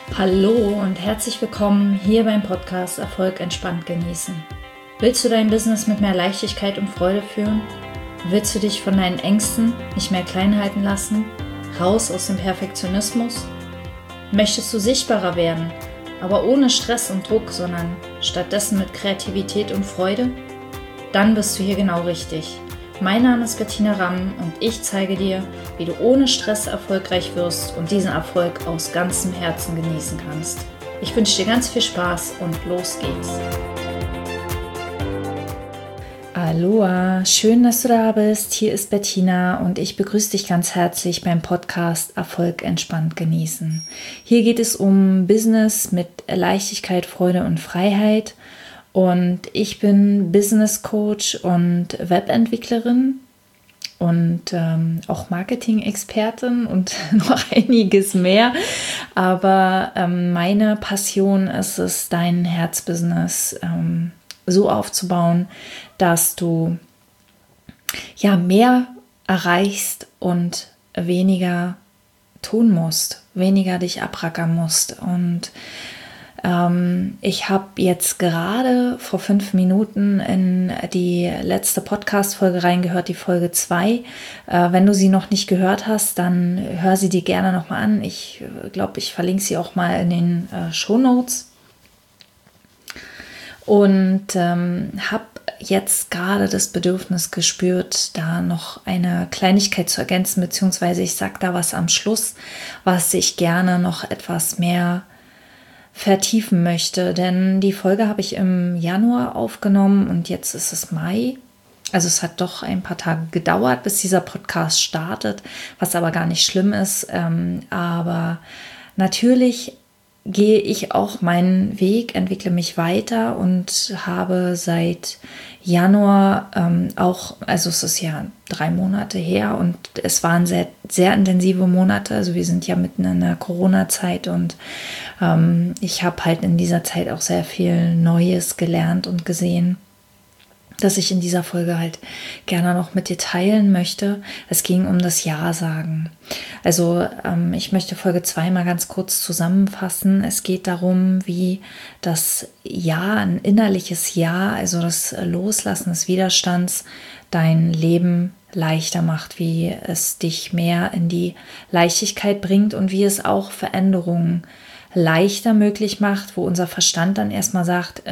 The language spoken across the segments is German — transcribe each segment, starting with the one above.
Hallo und herzlich willkommen hier beim Podcast Erfolg entspannt genießen. Willst du dein Business mit mehr Leichtigkeit und Freude führen? Willst du dich von deinen Ängsten nicht mehr klein halten lassen? Raus aus dem Perfektionismus? Möchtest du sichtbarer werden, aber ohne Stress und Druck, sondern stattdessen mit Kreativität und Freude? Dann bist du hier genau richtig. Mein Name ist Bettina Ramm und ich zeige dir, wie du ohne Stress erfolgreich wirst und diesen Erfolg aus ganzem Herzen genießen kannst. Ich wünsche dir ganz viel Spaß und los geht's. Aloha, schön, dass du da bist. Hier ist Bettina und ich begrüße dich ganz herzlich beim Podcast Erfolg entspannt genießen. Hier geht es um Business mit Leichtigkeit, Freude und Freiheit. Und ich bin Business Coach und Webentwicklerin und auch Marketing-Expertin und noch einiges mehr. Aber meine Passion ist es, dein Herzbusiness so aufzubauen, dass du ja mehr erreichst und weniger tun musst, weniger dich abrackern musst. Und ich habe jetzt gerade vor 5 Minuten in die letzte Podcast-Folge reingehört, die Folge 2. Wenn du sie noch nicht gehört hast, dann hör sie dir gerne nochmal an. Ich glaube, ich verlinke sie auch mal in den Shownotes. Und habe jetzt gerade das Bedürfnis gespürt, da noch eine Kleinigkeit zu ergänzen, beziehungsweise ich sage da was am Schluss, was ich gerne noch etwas mehr vertiefen möchte, denn die Folge habe ich im Januar aufgenommen und jetzt ist es Mai. Also es hat doch ein paar Tage gedauert, bis dieser Podcast startet, was aber gar nicht schlimm ist. Aber natürlich gehe ich auch meinen Weg, entwickle mich weiter und habe seit Januar auch, also es ist ja 3 Monate her und es waren sehr, sehr intensive Monate. Also wir sind ja mitten in der Corona-Zeit und ich habe halt in dieser Zeit auch sehr viel Neues gelernt und gesehen, das ich in dieser Folge halt gerne noch mit dir teilen möchte. Es ging um das Ja sagen. Also ich möchte Folge 2 mal ganz kurz zusammenfassen. Es geht darum, wie das Ja, ein innerliches Ja, also das Loslassen des Widerstands, dein Leben leichter macht, wie es dich mehr in die Leichtigkeit bringt und wie es auch Veränderungen leichter möglich macht, wo unser Verstand dann erstmal sagt,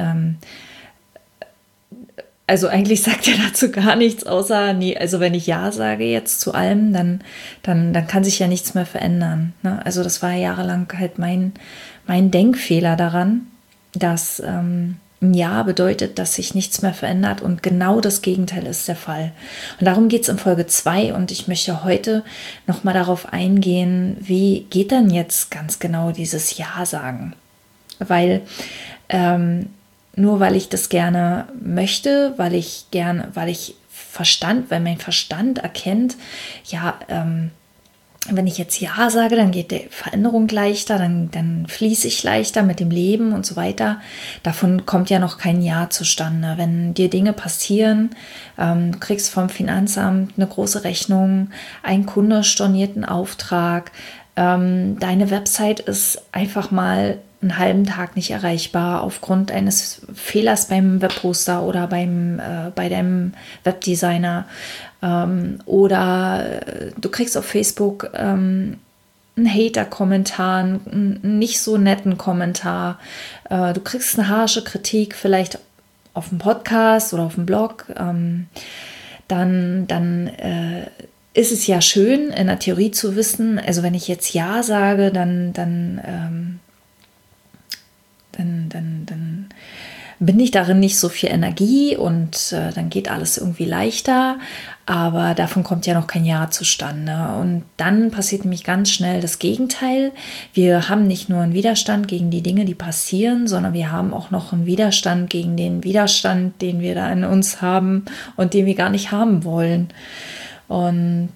also eigentlich sagt er dazu gar nichts, außer, nee, also wenn ich Ja sage jetzt zu allem, dann kann sich ja nichts mehr verändern. Ne? Also das war jahrelang halt mein Denkfehler daran, dass ein Ja bedeutet, dass sich nichts mehr verändert und genau das Gegenteil ist der Fall. Und darum geht es in Folge 2 und ich möchte heute nochmal darauf eingehen, wie geht denn jetzt ganz genau dieses Ja sagen? Weil nur weil ich das gerne möchte, weil mein Verstand erkennt, ja, wenn ich jetzt Ja sage, dann geht die Veränderung leichter, dann fließe ich leichter mit dem Leben und so weiter. Davon kommt ja noch kein Ja zustande. Wenn dir Dinge passieren, du kriegst vom Finanzamt eine große Rechnung, ein Kunde storniert einen Auftrag, deine Website ist einfach mal einen halben Tag nicht erreichbar aufgrund eines Fehlers beim Webposter oder bei deinem Webdesigner oder du kriegst auf Facebook einen Hater-Kommentar, einen nicht so netten Kommentar, du kriegst eine harsche Kritik vielleicht auf dem Podcast oder auf dem Blog, dann ist es ja schön in der Theorie zu wissen, also wenn ich jetzt Ja sage, dann bin ich darin nicht so viel Energie und dann geht alles irgendwie leichter, aber davon kommt ja noch kein Ja zustande. Und dann passiert nämlich ganz schnell das Gegenteil. Wir haben nicht nur einen Widerstand gegen die Dinge, die passieren, sondern wir haben auch noch einen Widerstand gegen den Widerstand, den wir da in uns haben und den wir gar nicht haben wollen. Und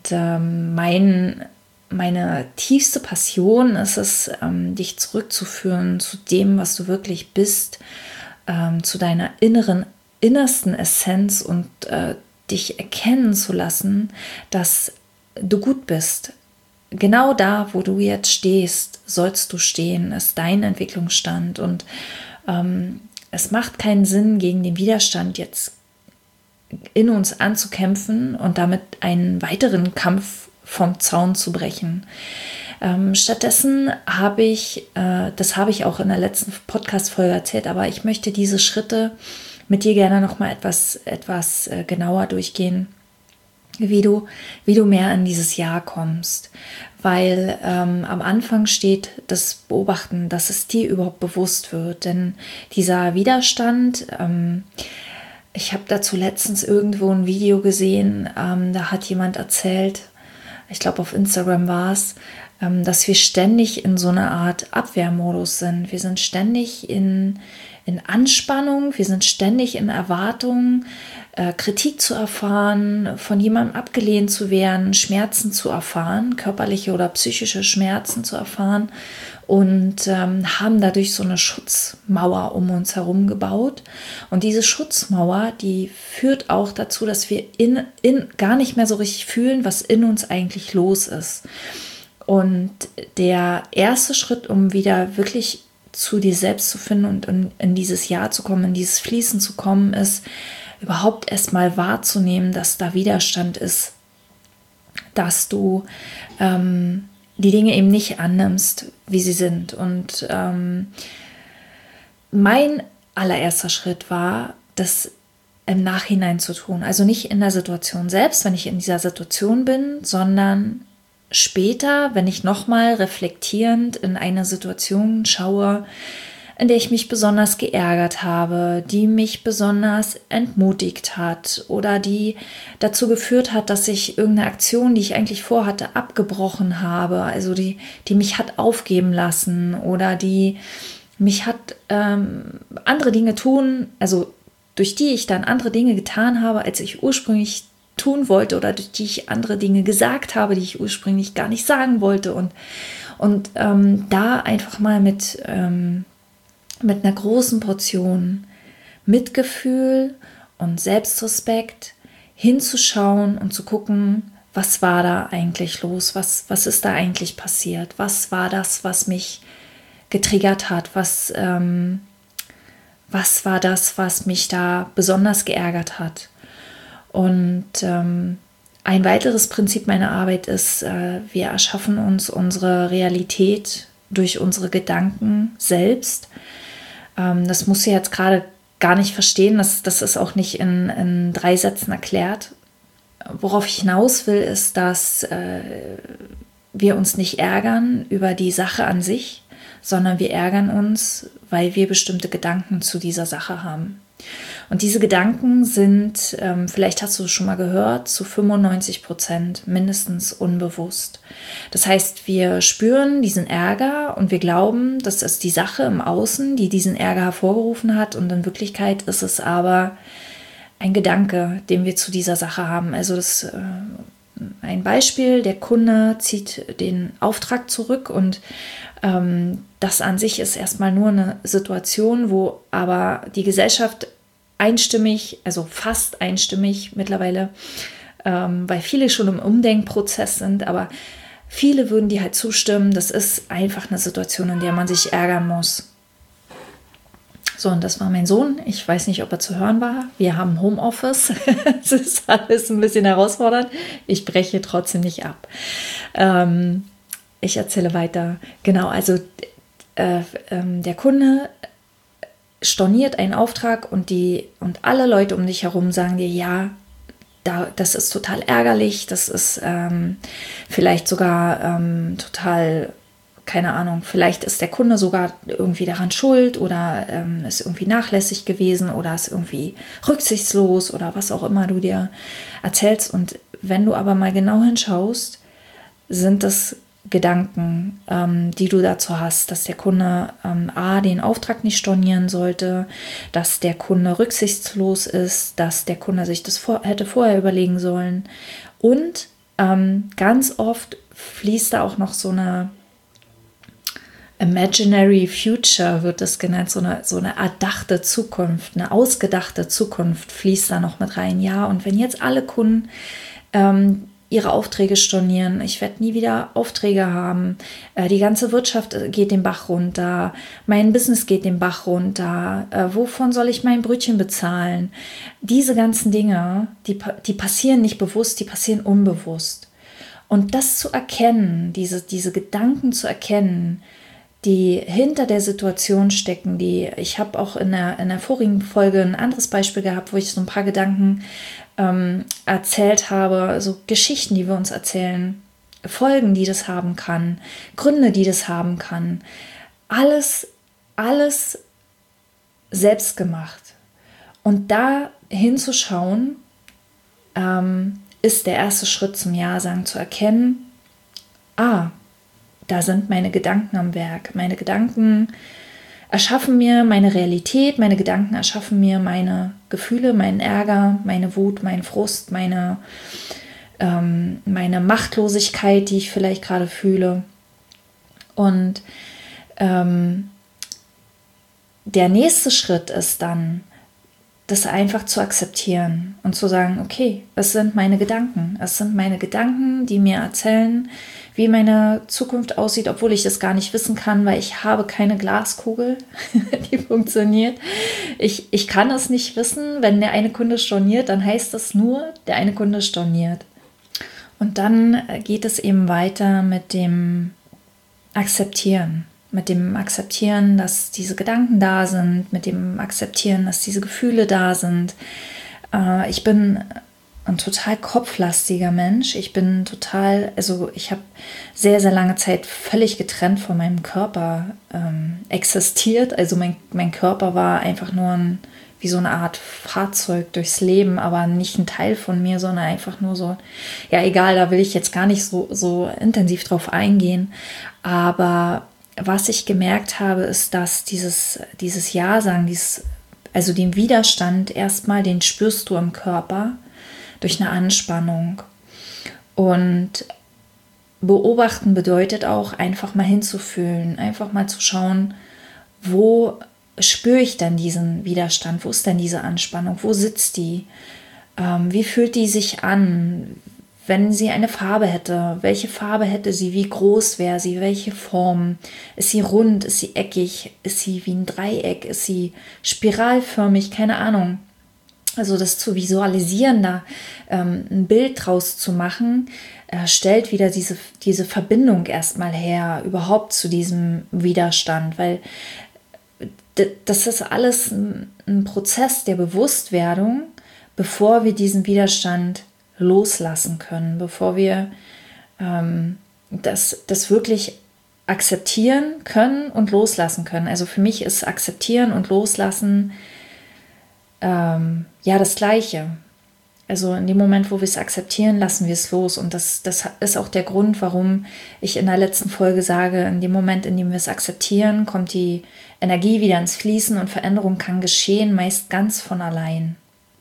meine tiefste Passion ist es, dich zurückzuführen zu dem, was du wirklich bist, zu deiner innersten Essenz und dich erkennen zu lassen, dass du gut bist, genau da, wo du jetzt stehst, sollst du stehen, ist dein Entwicklungsstand. Und es macht keinen Sinn, gegen den Widerstand jetzt in uns anzukämpfen und damit einen weiteren Kampf vom Zaun zu brechen. Stattdessen habe ich, das habe ich auch in der letzten Podcast-Folge erzählt, aber ich möchte diese Schritte mit dir gerne noch mal etwas genauer durchgehen, wie du mehr in dieses Jahr kommst. Weil am Anfang steht das Beobachten, dass es dir überhaupt bewusst wird. Denn dieser Widerstand, ich habe dazu letztens irgendwo ein Video gesehen, da hat jemand erzählt, ich glaube auf Instagram war es, dass wir ständig in so einer Art Abwehrmodus sind. Wir sind ständig in Anspannung, wir sind ständig in Erwartung, Kritik zu erfahren, von jemandem abgelehnt zu werden, Schmerzen zu erfahren, körperliche oder psychische Schmerzen zu erfahren und haben dadurch so eine Schutzmauer um uns herum gebaut. Und diese Schutzmauer, die führt auch dazu, dass wir gar nicht mehr so richtig fühlen, was in uns eigentlich los ist. Und der erste Schritt, um wieder wirklich zu dir selbst zu finden und in dieses Ja zu kommen, in dieses Fließen zu kommen, ist überhaupt erstmal wahrzunehmen, dass da Widerstand ist, dass du die Dinge eben nicht annimmst, wie sie sind. Und mein allererster Schritt war, das im Nachhinein zu tun. Also nicht in der Situation selbst, wenn ich in dieser Situation bin, sondern später, wenn ich nochmal reflektierend in eine Situation schaue, in der ich mich besonders geärgert habe, die mich besonders entmutigt hat oder die dazu geführt hat, dass ich irgendeine Aktion, die ich eigentlich vorhatte, abgebrochen habe, also die mich hat aufgeben lassen oder die mich hat andere Dinge tun, also durch die ich dann andere Dinge getan habe, als ich ursprünglich tun wollte oder durch die ich andere Dinge gesagt habe, die ich ursprünglich gar nicht sagen wollte und da einfach mal mit einer großen Portion Mitgefühl und Selbstrespekt hinzuschauen und zu gucken, was war da eigentlich los, was ist da eigentlich passiert, was war das, was mich getriggert hat, was war das, was mich da besonders geärgert hat. Und ein weiteres Prinzip meiner Arbeit ist, wir erschaffen uns unsere Realität durch unsere Gedanken selbst. Das musst du jetzt gerade gar nicht verstehen, das ist auch nicht in 3 Sätzen erklärt. Worauf ich hinaus will, ist, dass wir uns nicht ärgern über die Sache an sich, sondern wir ärgern uns, weil wir bestimmte Gedanken zu dieser Sache haben. Und diese Gedanken sind, vielleicht hast du es schon mal gehört, zu 95% mindestens unbewusst. Das heißt, wir spüren diesen Ärger und wir glauben, das ist die Sache im Außen, die diesen Ärger hervorgerufen hat. Und in Wirklichkeit ist es aber ein Gedanke, den wir zu dieser Sache haben. Also ein Beispiel, der Kunde zieht den Auftrag zurück und das an sich ist erstmal nur eine Situation, wo aber die Gesellschaft einstimmig, also fast einstimmig mittlerweile, weil viele schon im Umdenkprozess sind, aber viele würden dir halt zustimmen, das ist einfach eine Situation, in der man sich ärgern muss. So, und das war mein Sohn. Ich weiß nicht, ob er zu hören war. Wir haben Homeoffice. Es ist alles ein bisschen herausfordernd. Ich breche trotzdem nicht ab. Ich erzähle weiter. Genau, also der Kunde storniert einen Auftrag und alle Leute um dich herum sagen dir, ja, das ist total ärgerlich, das ist vielleicht sogar total, keine Ahnung, vielleicht ist der Kunde sogar irgendwie daran schuld oder ist irgendwie nachlässig gewesen oder ist irgendwie rücksichtslos oder was auch immer du dir erzählst. Und wenn du aber mal genau hinschaust, sind das Gedanken, die du dazu hast, dass der Kunde den Auftrag nicht stornieren sollte, dass der Kunde rücksichtslos ist, dass der Kunde sich das hätte vorher überlegen sollen. Und ganz oft fließt da auch noch so eine Imaginary Future, wird das genannt, so eine erdachte Zukunft, eine ausgedachte Zukunft fließt da noch mit rein. Ja, und wenn jetzt alle Kunden ihre Aufträge stornieren, ich werde nie wieder Aufträge haben, die ganze Wirtschaft geht den Bach runter, mein Business geht den Bach runter, wovon soll ich mein Brötchen bezahlen? Diese ganzen Dinge, die passieren nicht bewusst, die passieren unbewusst. Und das zu erkennen, diese Gedanken zu erkennen, die hinter der Situation stecken, ich habe auch in der vorigen Folge ein anderes Beispiel gehabt, wo ich so ein paar Gedanken erzählt habe, so Geschichten, die wir uns erzählen, Folgen, die das haben kann, Gründe, die das haben kann. Alles selbst gemacht. Und da hinzuschauen, ist der erste Schritt zum Ja-Sagen, zu erkennen, da sind meine Gedanken am Werk. Meine Gedanken erschaffen mir meine Realität, meine Gedanken erschaffen mir meine Gefühle, meinen Ärger, meine Wut, meinen Frust, meine Machtlosigkeit, die ich vielleicht gerade fühle. Und der nächste Schritt ist dann, das einfach zu akzeptieren und zu sagen, okay, es sind meine Gedanken. Es sind meine Gedanken, die mir erzählen, wie meine Zukunft aussieht, obwohl ich das gar nicht wissen kann, weil ich habe keine Glaskugel, die funktioniert. Ich kann es nicht wissen. Wenn der eine Kunde storniert, dann heißt das nur, der eine Kunde storniert. Und dann geht es eben weiter mit dem Akzeptieren. Mit dem Akzeptieren, dass diese Gedanken da sind, mit dem Akzeptieren, dass diese Gefühle da sind. Ich bin ein total kopflastiger Mensch. Ich habe sehr, sehr lange Zeit völlig getrennt von meinem Körper existiert. Also mein Körper war einfach nur wie so eine Art Fahrzeug durchs Leben, aber nicht ein Teil von mir, sondern einfach nur so, ja egal, da will ich jetzt gar nicht so intensiv drauf eingehen. Aber was ich gemerkt habe, ist, dass dieses Ja-Sagen, also den Widerstand erstmal, den spürst du im Körper durch eine Anspannung. Und beobachten bedeutet auch, einfach mal hinzufühlen, einfach mal zu schauen, wo spüre ich denn diesen Widerstand, wo ist denn diese Anspannung, wo sitzt die, wie fühlt die sich an, wenn sie eine Farbe hätte, welche Farbe hätte sie, wie groß wäre sie, welche Form, ist sie rund, ist sie eckig, ist sie wie ein Dreieck, ist sie spiralförmig, keine Ahnung. Also das zu visualisieren, da ein Bild draus zu machen, stellt wieder diese Verbindung erstmal her, überhaupt zu diesem Widerstand, weil das ist alles ein Prozess der Bewusstwerdung, bevor wir diesen Widerstand loslassen können, bevor wir das wirklich akzeptieren können und loslassen können. Also für mich ist akzeptieren und loslassen das Gleiche. Also in dem Moment, wo wir es akzeptieren, lassen wir es los. Und das ist auch der Grund, warum ich in der letzten Folge sage, in dem Moment, in dem wir es akzeptieren, kommt die Energie wieder ins Fließen und Veränderung kann geschehen, meist ganz von allein.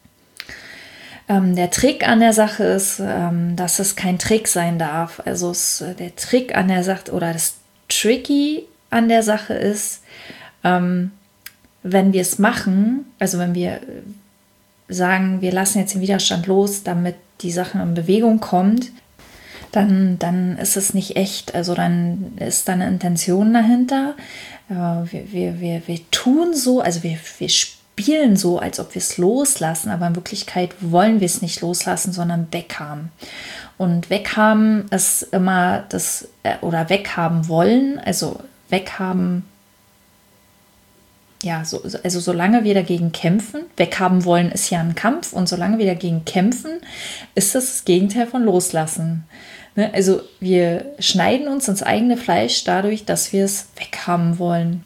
Der Trick an der Sache ist, dass es kein Trick sein darf. Also der Trick an der Sache oder das Tricky an der Sache ist, wenn wir es machen, also wenn wir sagen, wir lassen jetzt den Widerstand los, damit die Sache in Bewegung kommt, dann ist es nicht echt. Also dann ist da eine Intention dahinter. Wir tun so, also wir spielen so, als ob wir es loslassen, aber in Wirklichkeit wollen wir es nicht loslassen, sondern weghaben. Und weghaben ist immer das, oder weghaben wollen, also weghaben, ja, also solange wir dagegen kämpfen, weghaben wollen ist ja ein Kampf und solange wir dagegen kämpfen, ist das Gegenteil von loslassen. Ne? Also wir schneiden uns ins eigene Fleisch dadurch, dass wir es weghaben wollen.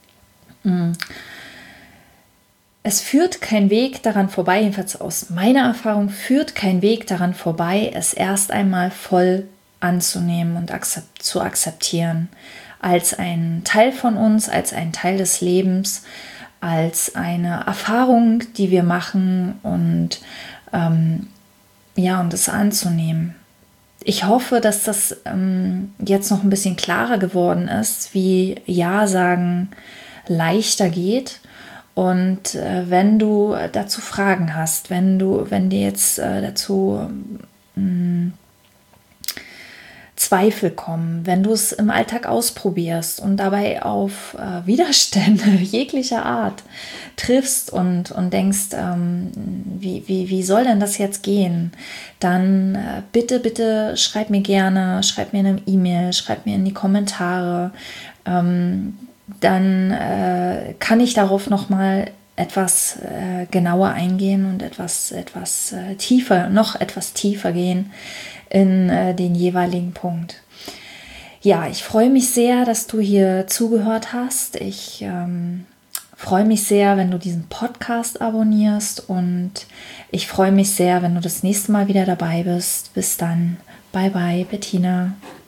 Es führt kein Weg daran vorbei, jedenfalls aus meiner Erfahrung, führt kein Weg daran vorbei, es erst einmal voll anzunehmen und zu akzeptieren. Als ein Teil von uns, als ein Teil des Lebens, als eine Erfahrung, die wir machen und es anzunehmen. Ich hoffe, dass das jetzt noch ein bisschen klarer geworden ist, wie Ja sagen leichter geht. Und wenn du dazu Fragen hast, wenn dir jetzt dazu Zweifel kommen, wenn du es im Alltag ausprobierst und dabei auf Widerstände jeglicher Art triffst und denkst, wie soll denn das jetzt gehen, dann bitte schreib mir eine E-Mail, schreib mir in die Kommentare, dann kann ich darauf nochmal etwas genauer eingehen und etwas tiefer gehen in den jeweiligen Punkt. Ja, ich freue mich sehr, dass du hier zugehört hast. Ich freue mich sehr, wenn du diesen Podcast abonnierst und ich freue mich sehr, wenn du das nächste Mal wieder dabei bist. Bis dann. Bye bye, Bettina.